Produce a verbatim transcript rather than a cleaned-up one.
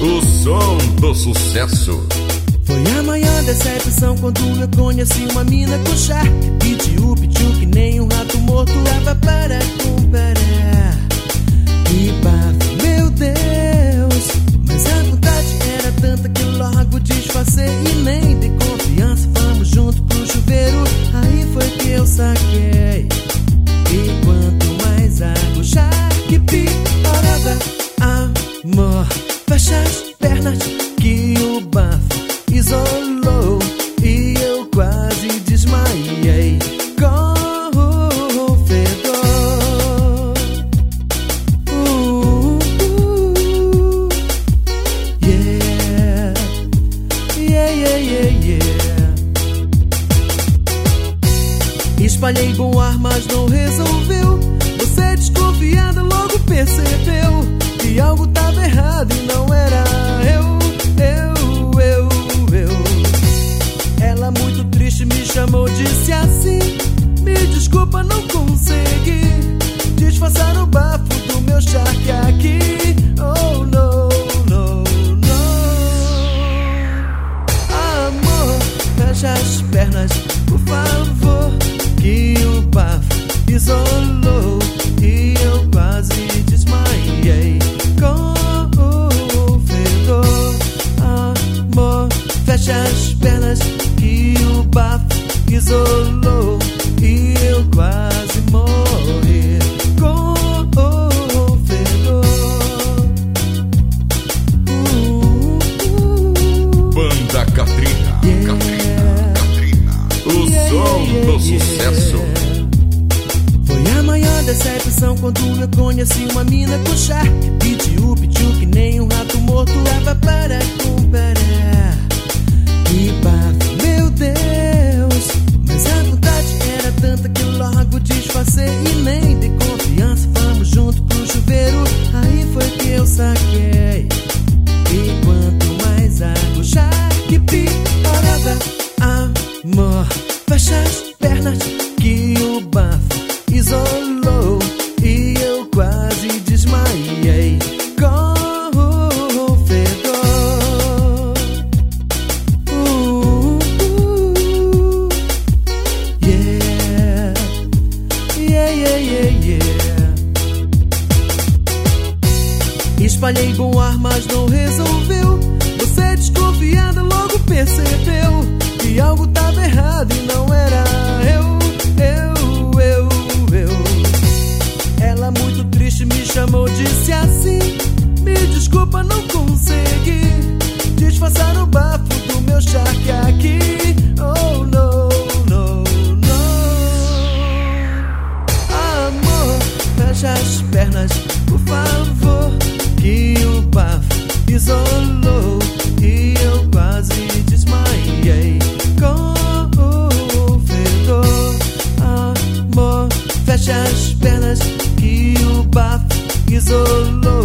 O som do sucesso. Foi a maior decepção quando eu conheci uma mina com charme. Pediu, pediu que nem um rato morto. Dava para comparar. Que bafo, meu Deus. Mas a vontade era tanta que eu logo disfarcei e nem dei confiança. Vamos junto pro chuveiro. Aí foi que eu saquei. E quanto mais água, charque piorava. Amor, fecha as pernas que o bafo isolou e eu quase desmaiei com o fedor. Uh, uh, yeah, yeah, yeah, yeah, yeah. Espalhei bom ar, mas não resolveu. Você desconfiada logo percebeu que algo tava errado e não era eu, eu, eu, eu. Ela muito triste me chamou, disse assim: me desculpa, não consegui disfarçar o bafo do meu charque aqui. Oh, no, no, no. Amor, fecha as pernas, por favor, que o bafo isolou e eu quase desmaiei com o fedor. Amor, fecha as pernas que o bafo isolou e eu quase morri com o fedor. uh, uh, Banda Katrina, yeah, Katrina, Katrina. O yeah, som yeah, do yeah. sucesso. Foi a maior decepção quando eu conheci uma mina com charme. Pediu, pediu que nem um rato morto. Dava para comparar. Que bafo, meu Deus. Mas a vontade era tanta que eu logo disfarcei e nem dei confiança. Vamos junto pro chuveiro. Aí foi que eu saquei. E quanto mais água, charque piorava. Amor, fecha as pernas que o bafo isolou e eu quase desmaiei com o fedor. Uh, uh, yeah, yeah, yeah, yeah, yeah. Espalhei bom ar, mas não resolveu. Você desconfiada logo percebeu que algo tava errado e não era eu, eu, eu, eu. Ela muito triste me chamou, disse assim: me desculpa, não consegui disfarçar o bafo do meu charque aqui. Oh, no, no, no. Amor, fecha as pernas, por favor, que o bafo isolou e eu quase desmaiei com o fedor. Amor, fecha as pernas que o bafo isolou